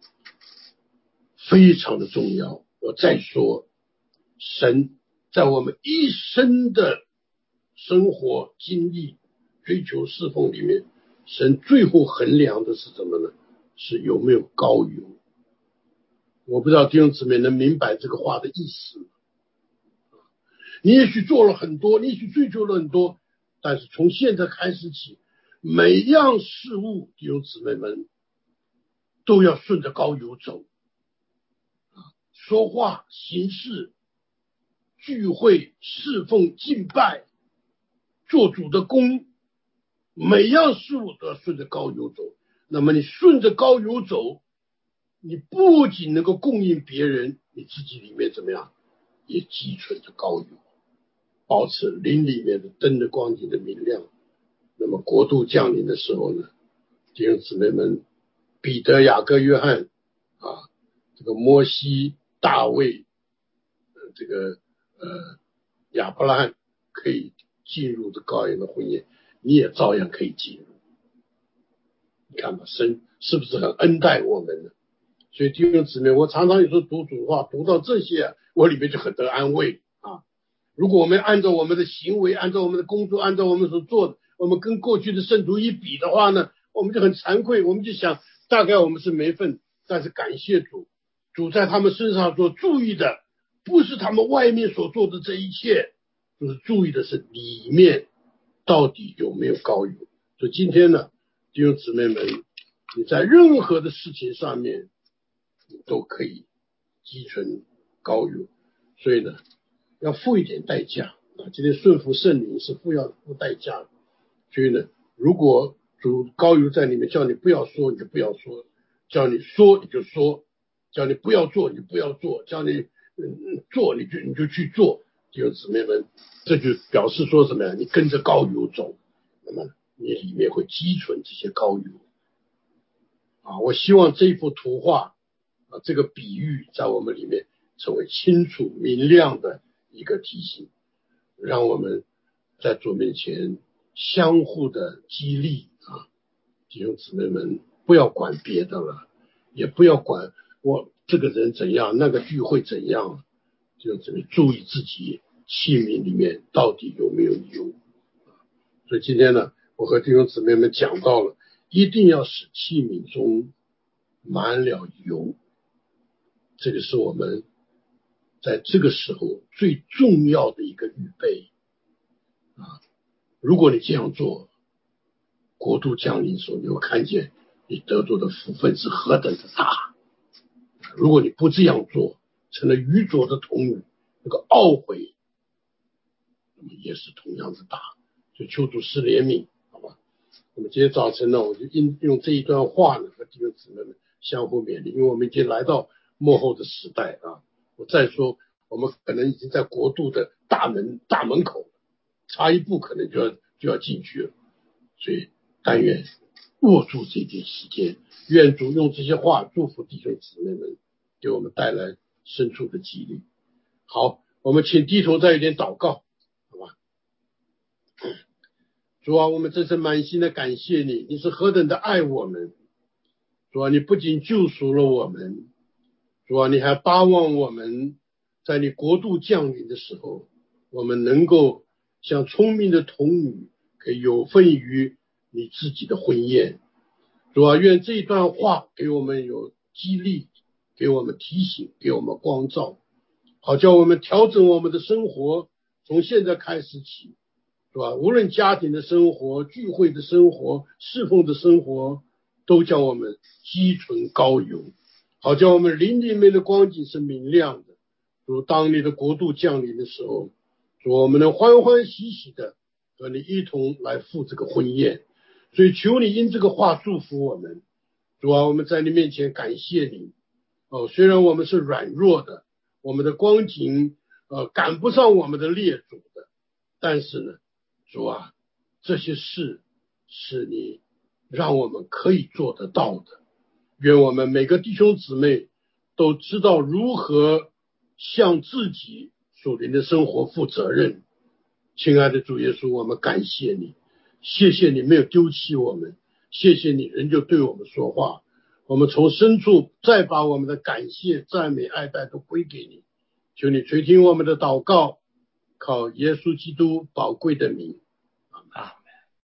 非常的重要。我再说，神在我们一生的生活经历追求侍奉里面，神最后衡量的是什么呢？是有没有膏油。我不知道弟兄姊妹能明白这个话的意思。你也许做了很多，你也许追求了很多，但是从现在开始起，每样事物弟兄姊妹们都要顺着膏油走。说话、行事、聚会、侍奉、敬拜、做主的工，每样事物都要顺着膏油走。那么你顺着膏油走，你不仅能够供应别人，你自己里面怎么样，也积存着膏油，保持灵里面的灯的光景的明亮。那么国度降临的时候呢，弟兄姊妹们，彼得、雅各、约翰啊，这个摩西、大卫，呃、这个呃亚伯拉罕可以进入这羔羊的婚宴，你也照样可以进入。你看吧，神是不是很恩待我们呢？所以弟兄姊妹，我常常有时候读主话，读到这些、啊，我里面就很得安慰啊。如果我们按照我们的行为，按照我们的工作，按照我们所做的，我们跟过去的圣徒一比的话呢，我们就很惭愧，我们就想大概我们是没份。但是感谢主，主在他们身上所注意的不是他们外面所做的这一切，就是注意的是里面到底有没有膏油。所以今天呢，弟兄姊妹们，你在任何的事情上面你都可以积存膏油。所以呢，要付一点代价啊！今天顺服圣灵是付要付代价的。所以呢，如果主膏油在里面，叫你不要说你就不要说，叫你说你就说，叫你不要做你就不要做，叫你嗯做你就你就去做。弟兄姊妹们，这就表示说什么呀？你跟着膏油走，那么你里面会积存这些膏油啊！我希望这幅图画啊，这个比喻在我们里面成为清楚明亮的一个提醒，让我们在主面前相互的激励啊！弟兄姊妹们，不要管别的了，也不要管我这个人怎样，那个聚会怎样，就这里注意自己器皿里面到底有没有油。所以今天呢，我和弟兄姊妹们讲到了，一定要使器皿中满了油。这个是我们在这个时候最重要的一个预备啊！如果你这样做，国度降临的时候，你会看见你得到的福分是何等的大。如果你不这样做，成了愚拙的童女，那个懊悔，那么也是同样的大。所以求主施怜悯，好吧？那么今天早晨呢，我就用用这一段话呢，和弟兄姊妹们相互勉励，因为我们已经来到末后的时代啊。我再说，我们可能已经在国度的大门大门口，差一步可能就要就要进去了。所以但愿握住这点时间，愿主用这些话祝福弟兄姊妹们，给我们带来深处的激励。好，我们请低头再有点祷告，好吧？主啊，我们真是满心的感谢你，你是何等的爱我们。主啊，你不仅救赎了我们，主啊，你还巴望我们在你国度降临的时候，我们能够像聪明的童女，可以有份于你自己的婚宴。主啊，愿这一段话给我们有激励，给我们提醒，给我们光照，好叫我们调整我们的生活，从现在开始起， 是吧？无论家庭的生活、聚会的生活、侍奉的生活，都叫我们积存高油，好叫我们灵里面的光景是明亮的。主，当你的国度降临的时候，主，我们能欢欢喜喜的和你一同来赴这个婚宴。所以求你因这个话祝福我们。主啊，我们在你面前感谢你。哦，虽然我们是软弱的，我们的光景呃赶不上我们的列祖的，但是呢，主啊，这些事是你让我们可以做得到的。愿我们每个弟兄姊妹都知道如何向自己属灵的生活负责任。亲爱的主耶稣，我们感谢你，谢谢你没有丢弃我们，谢谢你仍旧对我们说话。我们从深处再把我们的感谢、赞美、爱戴都归给你。求你垂听我们的祷告，靠耶稣基督宝贵的名。